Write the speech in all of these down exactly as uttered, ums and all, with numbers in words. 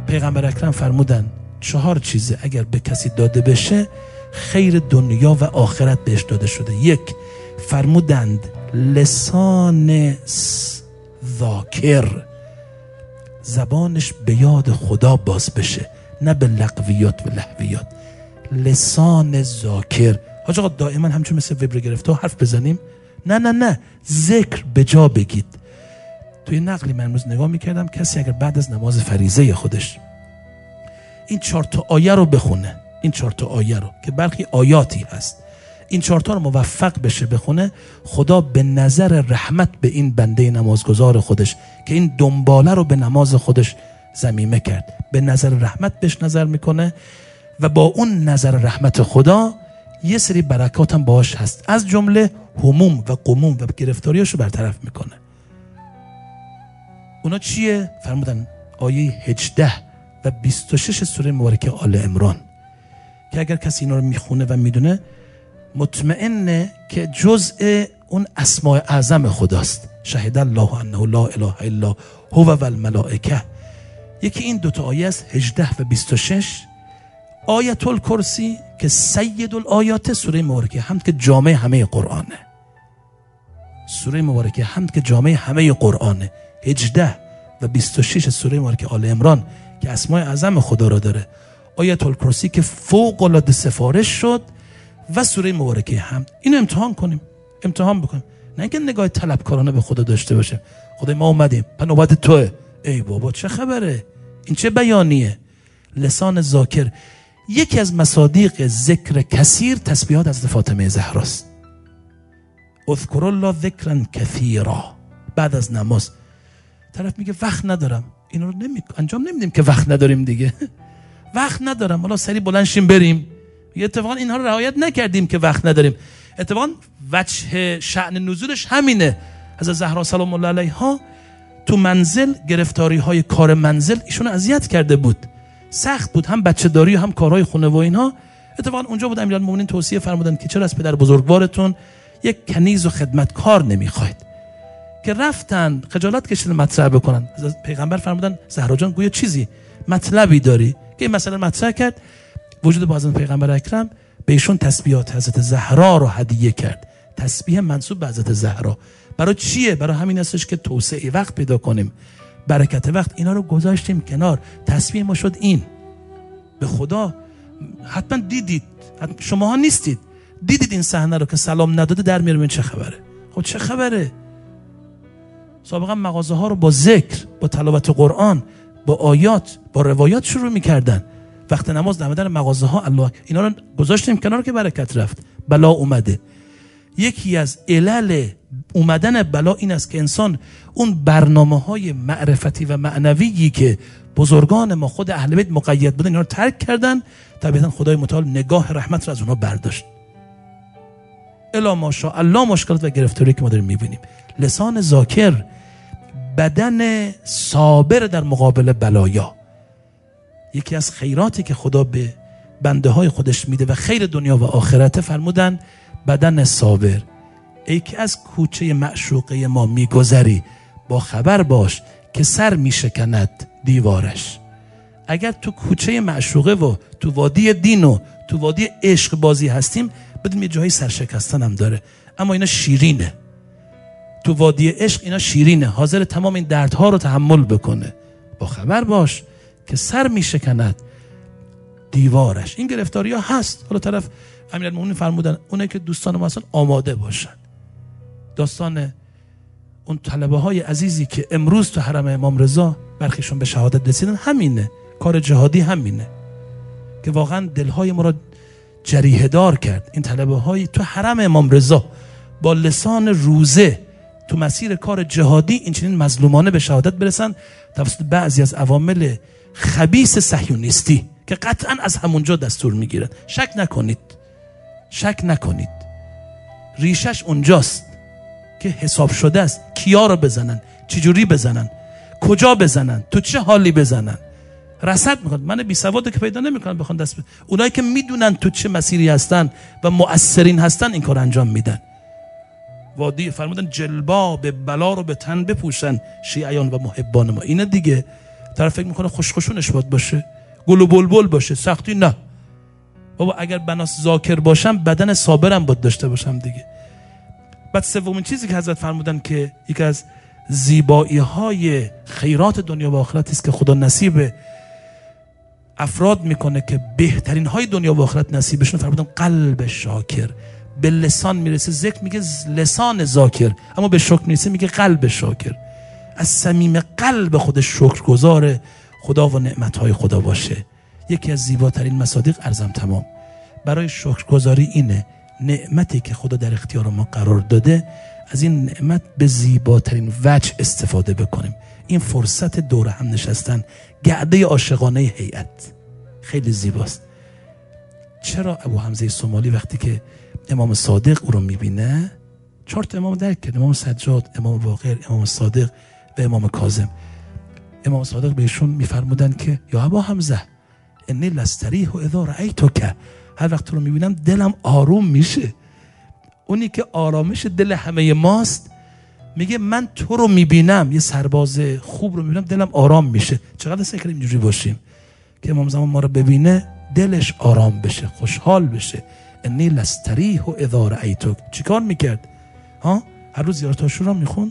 پیغمبر اکرم فرمودن چهار چیزه اگر به کسی داده بشه خیر دنیا و آخرت بهش داده شده. یک، فرمودند لسان ذاکر، زبانش به یاد خدا باز بشه، نه به لغویات و لهویات. لسان ذاکر. حاج آقا دائما همچون مثل وبر گرفته حرف بزنیم؟ نه نه نه، ذکر به جا بگید. توی نقلی من امروز نگاه میکردم کسی اگر بعد از نماز فریضه خودش این چهار تا آیه رو بخونه، این چهار تا آیه رو که برخی آیاتی هست، این چهار تا رو موفق بشه بخونه، خدا به نظر رحمت به این بنده نمازگزار خودش که این دنباله رو به نماز خودش ضمیمه کرد، به نظر رحمت بهش نظر میکنه و با اون نظر رحمت خدا یه سری برکات هم باهاش هست، از جمله هموم و غموم و گرفتاریاشو برطرف میکنه. اونا چیه؟ فرمودن آیه هجده و بیست و شش سوره مبارکه آل عمران که اگر کسی اینا رو میخونه و میدونه مطمئنه که جزء اون اسماء اعظم خداست. شهد الله انه لا اله الا هو و الملائکه. یکی این دوتا آیه است، هجده و بیست و شش. آیت الکرسی که سید الآیات، سوره مبارکه حمد که جامعه همه قرآنه، سوره مبارکه حمد که جامعه همه قرآنه. هجده و بیست و شش سوره مبارکه آل عمران که اسماء اعظم خدا را داره. آیت الکرسی که فوق العاده سفارش شد و سوره مبارکه حمد. اینو امتحان کنیم، امتحان بکنیم، نه اینکه نگاه طلبکارانه به خدا داشته باشه. خدای ما اومدیم پس نوبت توئه. ای بابا چه خبره؟ این چه بیانیه؟ لسان ذاکر. یکی از مصادیق ذکر کثیر تسبیحات حضرت فاطمه زهراست. اذکر الله ذکرا کثیرا. بعد از نماز طرف میگه وقت ندارم، اینا رو نمی... انجام نمیدیم که وقت نداریم دیگه. وقت ندارم، حالا سری بلند شیم بریم. اتفاقا اینها رو رعایت نکردیم که وقت نداریم. اتفاقا وجه شأن نزولش همینه. حضرت زهرا سلام الله علیها تو منزل گرفتاری های کار منزل ایشون اذیت کرده بود، سخت بود، هم بچه داری و هم کارهای خونه و اینها. اتفاقا اونجا بود امیرالمومنین توصیه فرمودن که چرا از پدر بزرگوارتون یک کنیز و خدمتکار نمیخواید، که رفتن خجالت کشیدن مطرح بکنن. پیغمبر فرمودن زهرا جان گویا چیزی مطلبی داری که این مسئله مطرح کرد. وجود با حضرت پیغمبر اکرم به ایشون تسبیحات حضرت زهرا رو هدیه کرد، تسبیح منسوب به حضرت زهرا. برای چیه؟ برای همین هستش که توسعه وقت پیدا کنیم، برکت وقت. اینا رو گذاشتیم کنار، تسبیح ما شد این. به خدا حتما دیدید، شماها نیستید، دیدید این صحنه رو که سلام نداده در میارم چه خبره. خب چه خبره؟ سابقا مغازه ها رو با ذکر، با تلاوت قرآن، با آیات، با روایات شروع میکردن. وقت نماز در مدار مغازه ها الله، اینا رو گذاشتیم کنار که برکت رفت، بلا اومده. یکی از علل اومدن بلا این است که انسان اون برنامه های معرفتی و معنویی که بزرگان ما خود اهل بیت مقید بودن اینا رو ترک کردن، طبیعتا خدای متعال نگاه رحمت رو از اونها برداشت. الا ماشاءالله مشکلات و گرفتاری که ما داریم میبینیم. لسان ذاکر، بدن صابر در مقابل بلایا. یکی از خیراتی که خدا به بنده های خودش میده و خیر دنیا و آخرت، فرمودن بدن صابر. ای که از کوچه معشوقه ما میگذری با خبر باش که سر میشکند دیوارش. اگر تو کوچه معشوقه و تو وادی دین و تو وادی عشق بازی هستیم، بدونیم یه جایی سرشکستن هم داره، اما اینا شیرینه. تو وادی عشق اینا شیرینه، حاضر تمام این دردها رو تحمل بکنه. با خبر باش که سر میشکند دیوارش. این گرفتاری ها هست. حالا طرف امیرالمومنین فرمودن اونه که دوستان ما اصلا آماده باشن. داستان اون طلبه های عزیزی که امروز تو حرم امام رضا برخیشون به شهادت رسیدن همینه، کار جهادی همینه که واقعا دلهای ما را جریحه دار کرد. این طلبه های تو حرم امام رضا با لسان روزه تو مسیر کار جهادی این چنین مظلومانه به شهادت برسن توسط بعضی از عوامل خبیث صهیونیستی که قطعا از همونجا دستور میگیرن. شک نکنید، شک نکنید، ریشش اونجاست که حساب شده است. کیا رو بزنن، چجوری بزنن، کجا بزنن، تو چه حالی بزنن. رصد میکنن. من بی سواده که پیدا نمیکنن بخوان دست ب... اونایی که میدونن تو چه مسیری هستن و مؤثرین هستن این کار انجام میدن. وادی فرمودن جلباب بلا رو به تن بپوشن شیعیان و محبان ما. اینه دیگه. طرف فکر میکنه خوشخوشونش باید باشه، گل و بلبل باشه، سختی نه. بابا اگر بناس ذاکر باشم بدن صابرم باید داشته باشم دیگه. بعد سومین چیزی که حضرت فرمودن که یکی از زیبایی های خیرات دنیا و آخرت است که خدا نصیب افراد میکنه که بهترین های دنیا و آخرت نصیبشون، فرمودن قلب شاکر. به لسان میرسه ذکر میگه لسان ذاکر، اما به شکر میرسه میگه قلب شاکر. از صمیم قلب خودش شکرگزار خدا و نعمتهای خدا باشه. یکی از زیباترین مصادیق ارزم تمام برای شکرگزاری اینه نعمتی که خدا در اختیار ما قرار داده، از این نعمت به زیباترین وجه استفاده بکنیم. این فرصت دور هم نشستن، گعده عاشقانه هیئت خیلی زیباست. چرا ابو حمزه سومالی وقتی که امام صادق او رو میبینه، چهار تا امام درک کرد، امام سجاد، امام باقر، امام صادق و امام کاظم. امام صادق بهشون میفرمودن که یا ابا حمزه انی لستریح و اذا رأیتک، هر وقت تو رو میبینم دلم آروم میشه. اونی که آرامش دل همه ماست میگه من تو رو میبینم، یه سرباز خوب رو میبینم دلم آرام میشه. چقدر سعی اینجوری باشیم که امام زمان ما رو ببینه دلش آرام بشه، خوشحال بشه. انی لستریح و اذا رأیتک. چیکار میکرد؟ ها هر روز زیارت عاشورا میخوند،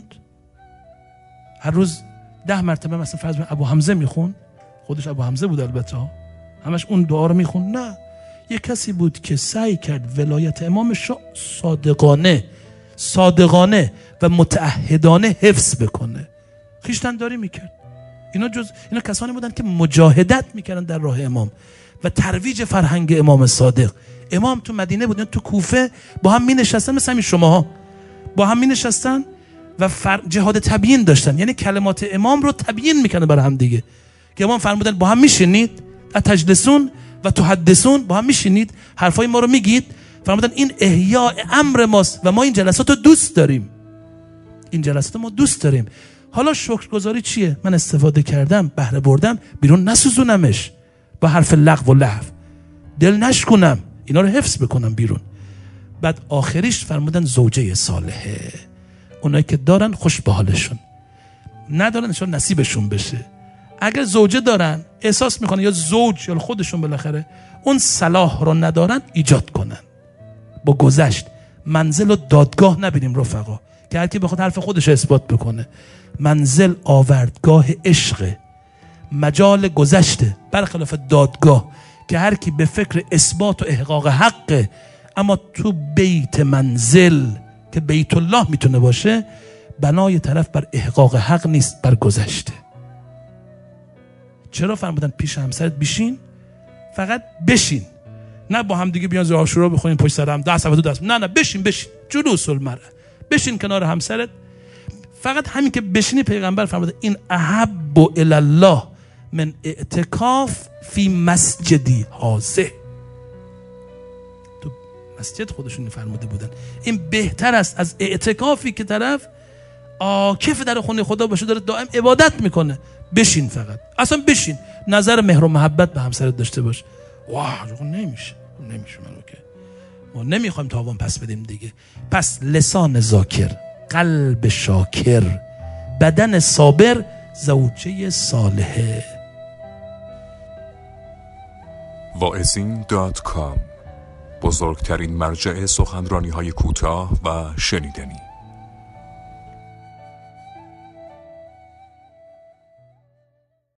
هر روز ده مرتبه مثلا فرض ابو حمزه میخوند، خودش ابو حمزه بود البته، همش اون دعا رو میخوند؟ نه، یک کسی بود که سعی کرد ولایت امامش را صادقانه صادقانه و متعهدانه حفظ بکنه، خویشتن‌داری میکرد. اینا جز اینا کسانی بودن که مجاهدت میکردن در راه امام و ترویج فرهنگ امام صادق. امام تو مدینه بودن، تو کوفه با هم می نشستن، مثل همین شماها با هم می نشستن و فر... جهاد تبیین داشتن، یعنی کلمات امام رو تبیین میکنن برای هم دیگه. که امام فرمودن با هم میشینید اتجلسون و تحدثون، با هم میشینید حرفای ما رو میگید. فرمودن این احیاء امر ماست و ما این جلسات رو دوست داریم، این جلسات ما دوست داریم. حالا شکرگزاری چیه؟ من استفاده کردم، بهره بردم، بیرون نسوزونمش با حرف لغو و لهو، دل نشکنم، اینا رو حفظ بکنم بیرون. بعد آخریش فرمودن زوجه صالحه. اونایی که دارن خوش به حالشون، ندارن انشاءالله نصیبشون بشه. اگر زوجه دارن احساس میکنن یا زوج یا خودشون بالاخره اون صلاح رو ندارن، ایجاد کنن با گذشت. منزل و دادگاه نبینیم رفقا که هر کی بخواد حرف خودش اثبات بکنه. منزل آوردگاه عشق، مجال گذشته، برخلاف دادگاه که هر کی به فکر اثبات و احقاق حقه. اما تو بیت منزل که بیت الله میتونه باشه، بنای طرف بر احقاق حق نیست، بر گذشته. چرا فرمودن پیش همسرت بشین؟ فقط بشین، نه با هم دیگه بیان زیر عاشورا بخونین پشت سر هم ده صفحه دست، نه نه بشین بشین جلوس المرء، بشین کنار همسرت. فقط همین که بشینی، پیغمبر فرموده این احب الی الله من اعتکاف فی مسجدی هازه. تو مسجد خودشون فرموده بودن این بهتر است از اعتکافی که طرف عاکف در خونه خدا باشه، داره دائم عبادت میکنه. بشین، فقط اصلا بشین، نظر مهر و محبت به همسرت داشته باش. واه نمیشه نمیشه منو که ما نمیخوایم تاوان پس بدیم دیگه. پس لسان ذاکر، قلب شاکر، بدن صابر، زوجه صالحه. واعظین دات کام، بزرگترین مرجع سخنرانی های کوتاه و شنیدنی.